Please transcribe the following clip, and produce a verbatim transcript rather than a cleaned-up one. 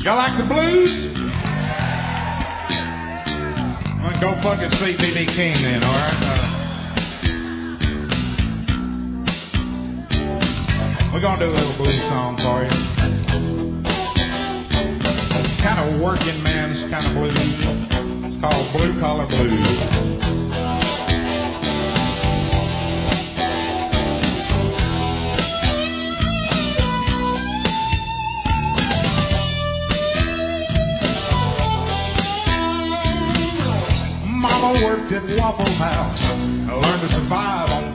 Y'all like the blues? Well, go fucking see B B King then, all right? Uh, we're gonna do a little blues song for you. Kind of working man's kind of blues. It's called Blue Collar Blues. Mama worked at Waffle House. I learned to survive on